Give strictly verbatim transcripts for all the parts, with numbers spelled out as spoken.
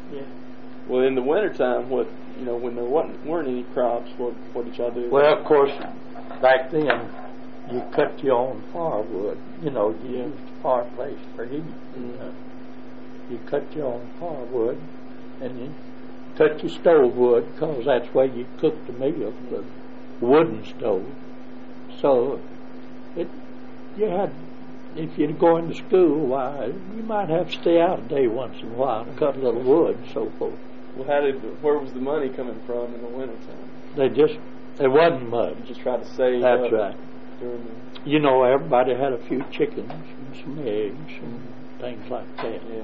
Yeah. Well, in the wintertime, what, you know, when there wasn't, weren't any crops, what, what did y'all do? Well, of course, back then, you cut your own firewood. You know, you Yeah. used a fireplace for heat. Mm-hmm. Uh, you cut your own firewood, and you cut your stove wood, because that's where you cook the meal, the wooden stove. So, it, you had, if you'd go into school, why, you might have to stay out a day once in a while and cut a little wood and so forth. Well, how did, where was the money coming from in the wintertime? They just, there wasn't much. You just tried to save That's up right. during the... You know, everybody had a few chickens and some eggs and things like that. Yeah.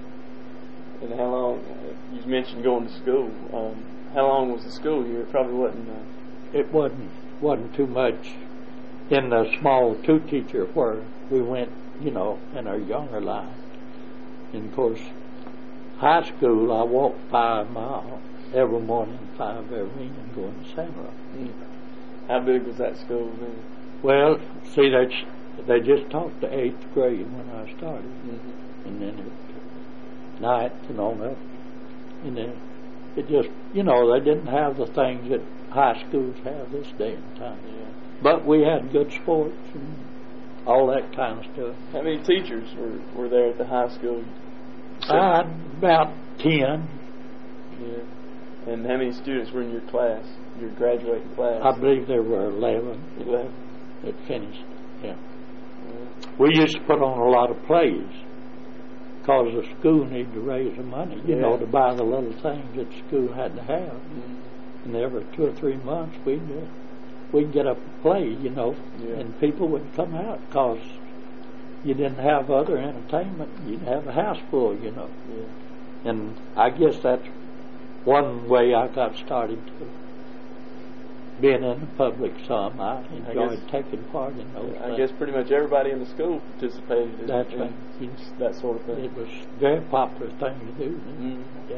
And how long, uh, you mentioned going to school. Um, how long was the school year? It probably wasn't... Uh, It wasn't, wasn't too much in the small two-teacher where we went, you know, in our younger life. And, of course, high school, I walked five miles every morning, five every evening, going to Santa Rosa. mm. How big was that school then? Well, see, they, they just taught the eighth grade when I started. Mm-hmm. And then it, ninth and on up. And then it just, you know, they didn't have the things that high schools have this day and time. Yeah. But we had good sports and all that kind of stuff. How many teachers were, were there at the high school? I had about ten. Yeah. And how many students were in your class, your graduating class? I believe there were eleven. Eleven. That finished, yeah. Yeah. We used to put on a lot of plays because the school needed to raise the money, you Yeah. know, to buy the little things that the school had to have. Mm-hmm. And every two or three months we'd, uh, we'd get up a play, you know, Yeah. and people would come out because you didn't have other entertainment. You'd have a house full, you know. Yeah. And I guess that's one way I got started too. Being in the public some, I enjoyed guess, taking part in those I things. guess pretty much everybody in the school participated in, That's in right. that sort of thing. It was a very popular thing to do. Mm. Yeah.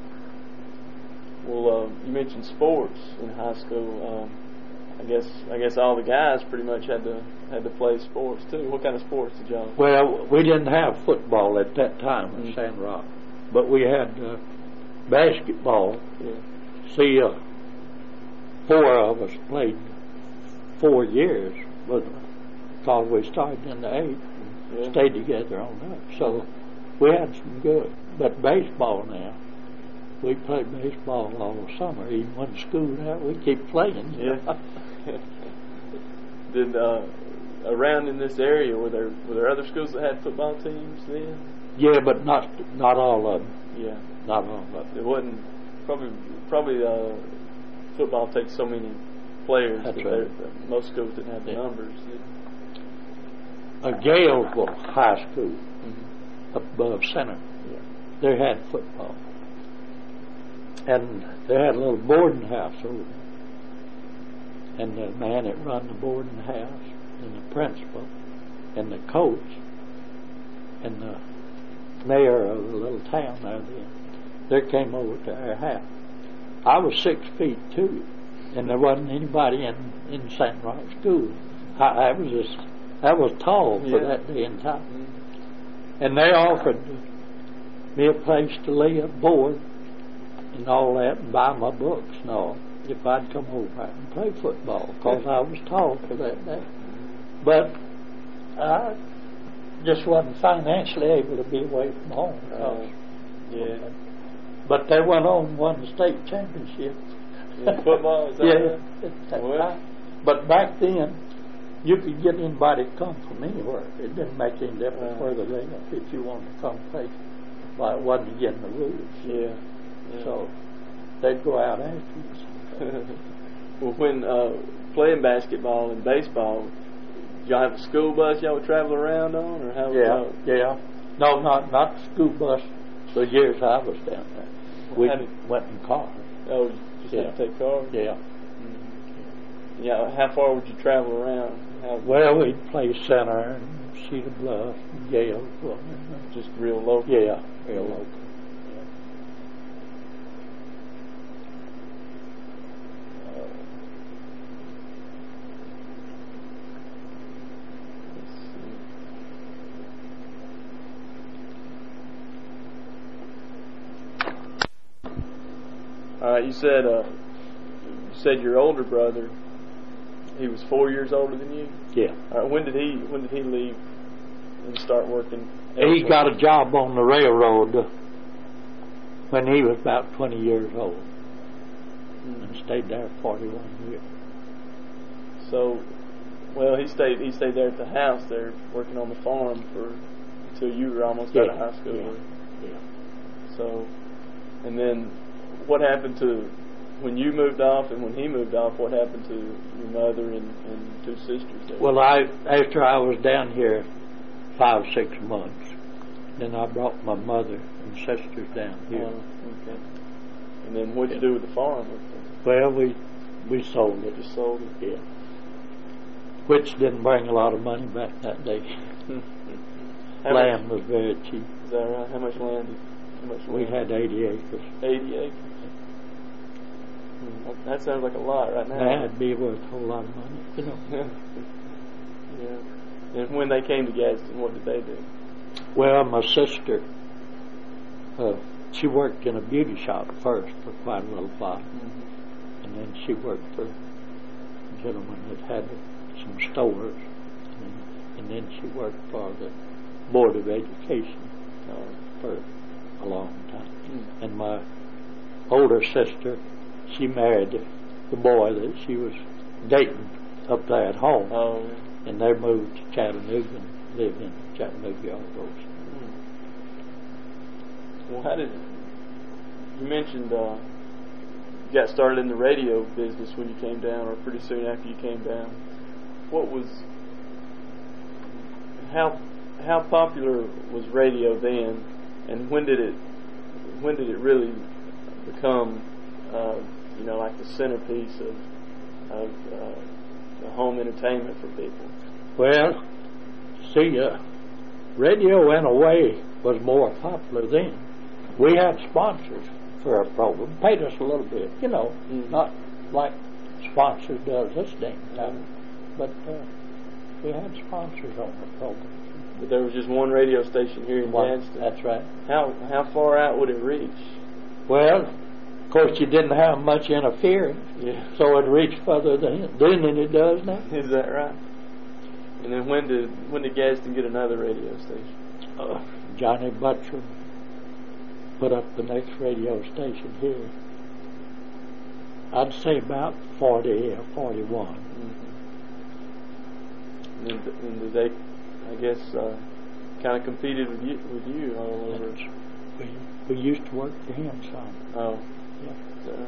Well, uh, you mentioned sports in high school. Um, I guess I guess all the guys pretty much had to had to play sports too. What kind of sports did y'all? Well, we didn't have football at that time in Mm-hmm. Sand Rock, but we had uh, basketball. Yeah. See, uh, four of us played four years, but because we started in the eighth and Yeah. stayed together on that. So we had some good. But baseball now, we played baseball all summer. Even when school out, we keep playing. you Yeah. know. Did uh, around in this area were there were there other schools that had football teams then? Yeah, but not not all of them. Yeah. Not all of them. It wasn't probably probably uh, football takes so many players That's that, right. that most schools didn't have the Yeah. numbers. A Galesville High School Mm-hmm. up above Center, Yeah. they had football. And they had a little boarding house over there. And the man that run the boarding house, and the principal, and the coach, and the mayor of the little town there then, they came over to our house. I was six feet two, and there wasn't anybody in, in Saint Rock School. I, I was just, I was tall for Yeah. that day and time. Mm-hmm. And they offered me a place to lay a board and all that, and buy my books and all, if I'd come over and play football, because I was tall for that day. But I just wasn't financially able to be away from home. Uh, yeah. But they went on and won the state championship. In football, is that yeah, right? at that Well. time. But back then, you could get anybody to come from anywhere. It didn't make any difference Right. where they lived if you wanted to come play. Well, it wasn't against the rules. Yeah. Yeah. So they'd go out after us. Well, when uh, playing basketball and baseball, did y'all have a school bus y'all would travel around on, or how? Yeah, y'all- yeah. No, not not the school bus. The years I was down there, we How did- went in cars. Oh, you just had Yeah. to take cars. Yeah. Mm-hmm. Yeah. How far would you travel around? How, Well, we'd play Center and Cedar Bluff, and Yale. Well, just real local. yeah, real local. Let's see. All right, you said uh, you said your older brother, he was four years older than you. Yeah. All right, when did he when did he leave and start working? He got a job on the railroad when he was about twenty years old, mm-hmm. and stayed there forty-one years. So, well, he stayed he stayed there at the house there, working on the farm for until you were almost yeah. out of high school. Yeah. yeah. So, and then what happened to when you moved off and when he moved off? What happened to your mother and, and two sisters there? Well, I after I was down here five six months, then I brought my mother and sisters down here. Oh, okay. And then what'd you do with the farm? Well, we we sold it. Just sold it. Yeah. Which didn't bring a lot of money back that day. Land much, was very cheap. Is that right? How much land? Did, how much we land? had eighty acres. Eighty acres. Hmm. That sounds like a lot right now. That'd be worth a whole lot of money, you know. Yeah. And when they came to Gadsden, what did they do? Well, my sister, uh, she worked in a beauty shop first for quite a little while, mm-hmm. and then she worked for a gentleman that had some stores, and, and then she worked for the Board of Education uh, for a long time. Mm. And my older sister, she married the boy that she was dating up there at home, oh. and they moved to Chattanooga and lived in Chattanooga all those. Mm. Well, how did you mentioned uh, you got started in the radio business when you came down, or pretty soon after you came down? What was how how popular was radio then, and when did it when did it really become uh, you know like the centerpiece of of uh, the home entertainment for people? Well, see, uh, radio in a way was more popular then. We had sponsors for our program, paid us a little bit, you know, mm-hmm. not like sponsors does this day and time, but uh, we had sponsors on the program. But there was just one radio station here in Gadsden. That's right. How how far out would it reach? Well, of course, you didn't have much interference, yeah. so it reached further than, than it does now. Is that right? And then when did when did Gadsden get another radio station? Uh, Johnny Butcher put up the next radio station here. I'd say about forty or forty-one. Mm-hmm. And, and did they, I guess, uh, kind of competed with you, with you all over? We, we used to work for him some. Oh. Yeah. So,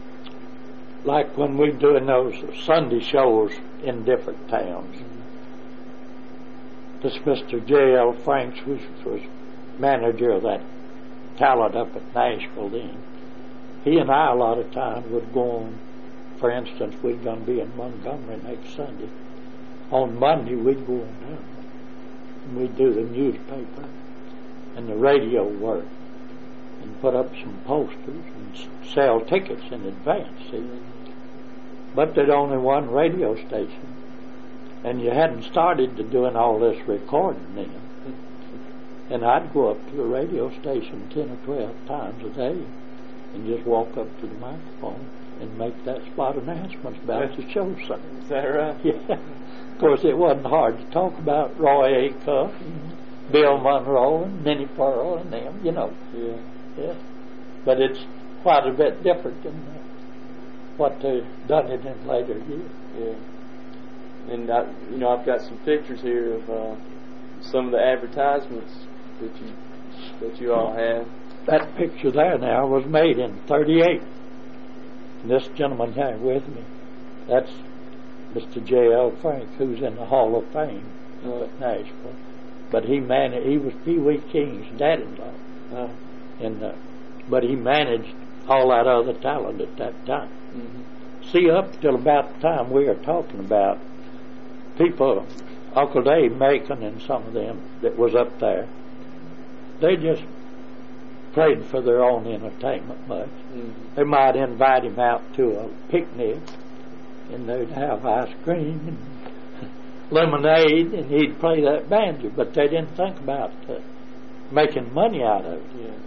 like when we doing those Sunday shows in different towns. Mm-hmm. This Mister J L Franks, who was manager of that talent up at Nashville then, he and I a lot of times would go on. For instance, we're going to be in Montgomery next Sunday. On Monday, we'd go on down and we'd do the newspaper and the radio work and put up some posters and sell tickets in advance, see. But there's only one radio station, and you hadn't started to doing all this recording then. And I'd go up to the radio station ten or twelve times a day and just walk up to the microphone and make that spot announcements about the show something. Is that right? Yeah. Of course, it wasn't hard to talk about Roy Acuff and Bill Monroe and Minnie Pearl and them, you know. Yeah. Yeah. But it's quite a bit different than uh, what they've done it in later years. Yeah. And I, you know, I've got some pictures here of uh, some of the advertisements that you that you all have. That picture there now was made in thirty-eight. And this gentleman here with me, that's Mister J L Frank, who's in the Hall of Fame uh, at Nashville. But he managed, he was Pee Wee King's dad-in-law. Uh, and, uh, but he managed all that other talent at that time. Mm-hmm. See, up till about the time we are talking about, people, Uncle Dave Macon and some of them that was up there, they just played for their own entertainment much. Mm-hmm. They might invite him out to a picnic, and they'd have ice cream and lemonade, and he'd play that banjo, but they didn't think about uh, making money out of it. Yeah.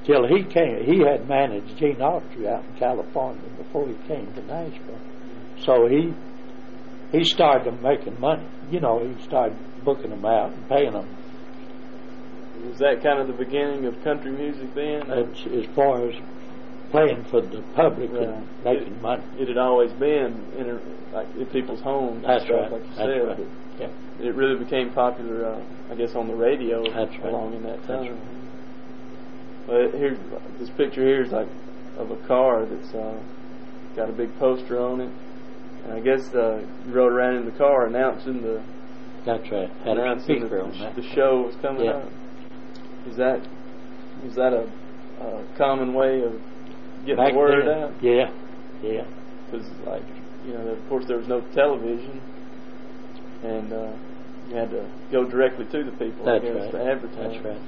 till he came. He had managed Gene Autry out in California before he came to Nashville. So he he started making money. You know, he started booking them out and paying them. Was that kind of the beginning of country music then? As, as far as playing for the public right. and making it, money. It had always been in a, like in people's homes. That's and stuff, right. Like you That's said, right. But yeah. It really became popular, uh, I guess, on the radio That's right. along in that time. That's right. But here, this picture here is like of a car that's uh, got a big poster on it, and I guess uh, you rode around in the car announcing the. That's right. Had announcing a the, on that. the show was coming yeah. up. Is that is that a, a common way of getting Back the word then, out? Yeah, yeah. Because, like, you know, of course, there was no television, and uh, you had to go directly to the people. That's I guess, right. to advertise. That's right.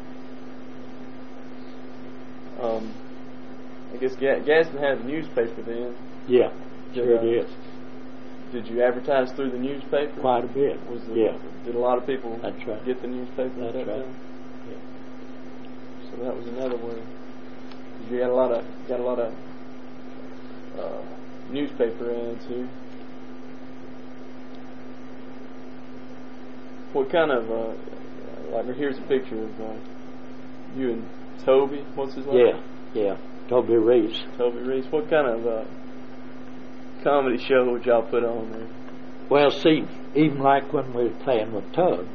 Um, I guess Ga- Gadsden had a newspaper then. Yeah, did, sure uh, it is. Did you advertise through the newspaper? Quite a bit. Was the, yeah. Did a lot of people That's right. get the newspaper That's at that right. time? Yeah. So that was another way. You got a lot of got a lot of uh, newspaper ads here. What kind of uh, like here's a picture of uh, you and Toby. What's his name? Yeah, yeah. Toby Reese. Toby Reese. What kind of uh, comedy show would y'all put on there? Well, see, even like when we were playing with Tubbs,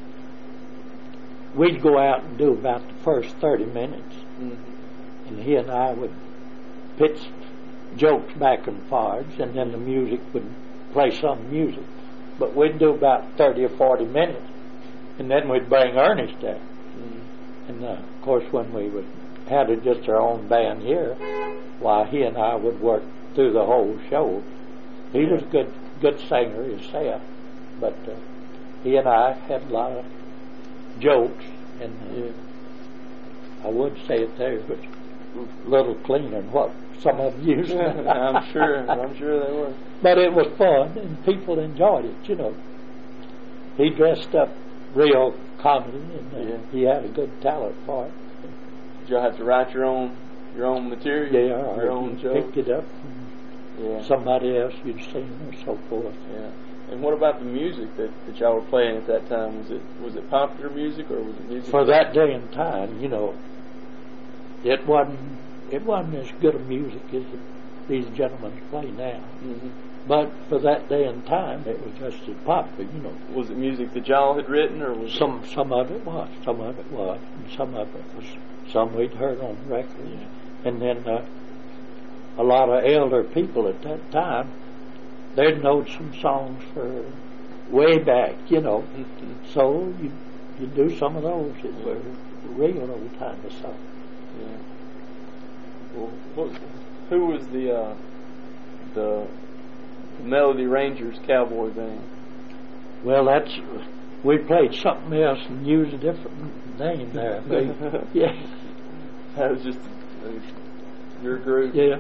we'd go out and do about the first thirty minutes, mm-hmm. and he and I would pitch jokes back and forwards, and then the music would play some music. But we'd do about thirty or forty minutes, and then we'd bring Ernest there. Mm-hmm. And uh, of course, when we would had it just our own band here, why he and I would work through the whole show. He yeah. was a good, good singer himself, but uh, he and I had a lot of jokes, and uh, yeah. I would say it there was a little cleaner than what some of them used. I'm sure. I'm sure they were. But it was fun, and people enjoyed it. You know, he dressed up real comedy, and uh, yeah. he had a good talent for it. Did y'all have to write your own your own material? Yeah, your own jokes. Picked it up. Yeah. Somebody else you'd seen or so forth. Yeah. And what about the music that, that y'all were playing at that time? Was it was it popular music or was it music for that day and time? You know, it wasn't it wasn't as good a music as these gentlemen play now. Mm-hmm. But for that day and time, it was just as popular. You know. Was it music that y'all had written, or was some it? some of it was, some of it was, and some of it was some we'd heard on records, Yeah. and then. Uh, A lot of elder people at that time, they'd know some songs for way back, you know. Mm-hmm. So you you do some of those that were real old time of songs. Yeah. Well, what, who was the uh, the Melody Rangers cowboy band? Well, that's we played something else and used a different name there. They, yeah, that was just uh, your group. Yeah.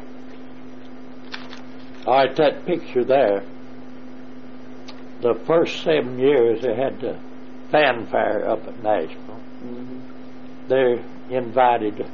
All right, that picture there, the first seven years they had the fanfare up at Nashville. Mm-hmm. They invited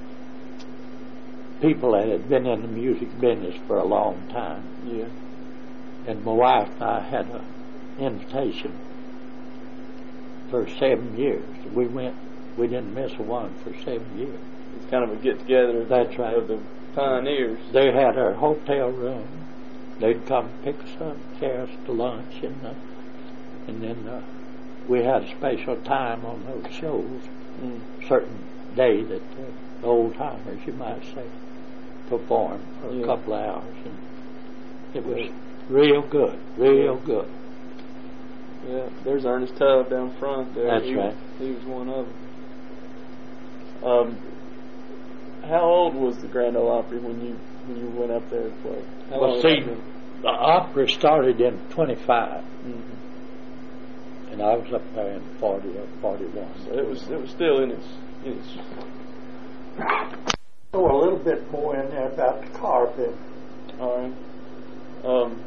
people that had been in the music business for a long time. Yeah. And my wife and I had an invitation for seven years. We went, we didn't miss a one for seven years. It's kind of a get-together of, That's the, right. of the pioneers. They had our hotel room. They'd come pick us up, carry us to lunch, and uh, and then uh, we had a special time on those shows, mm. certain day that uh, the old timers, you might say, performed for yeah. a couple of hours, and it was real good, real yeah. good. Yeah, there's Ernest Tubb down front there. That's he right. Was, he was one of them. Um, how old was the Grand Ole Opry when you when you went up there to play? How Well, long see, was that? the opera started in twenty-five, Mm-hmm. and I was up there in forty or forty-one. So it was it was still in its in its. Oh, a little bit more in there about the car business. All right. Um,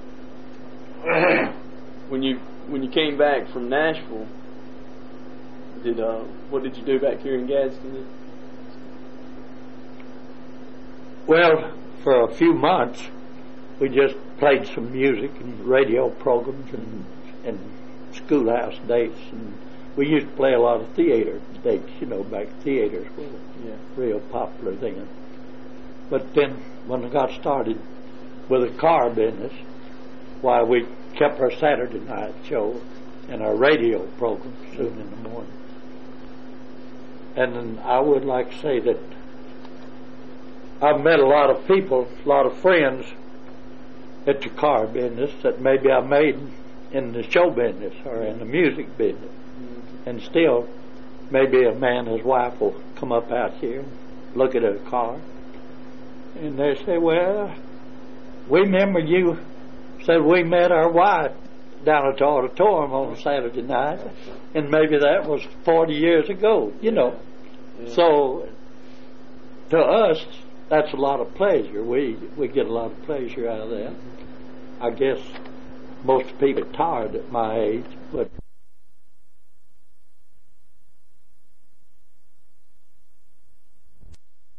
when you when you came back from Nashville, did uh what did you do back here in Gadsden? Well, for a few months, we just played some music and radio programs and, and schoolhouse dates, and we used to play a lot of theater dates, you know, back theaters were Yeah. real popular then. But then when I got started with the car business, why we kept our Saturday night show and our radio program soon in the morning. And then I would like to say that I've met a lot of people, a lot of friends at the car business that maybe I made in the show business or in the music business. Mm-hmm. And still, maybe a man and his wife will come up out here and look at a car, and they say, well, we remember you said we met our wife down at the auditorium on a Saturday night, and maybe that was forty years ago, you know. Yeah. So, to us, that's a lot of pleasure. We we get a lot of pleasure out of that. I guess most people are tired at my age, but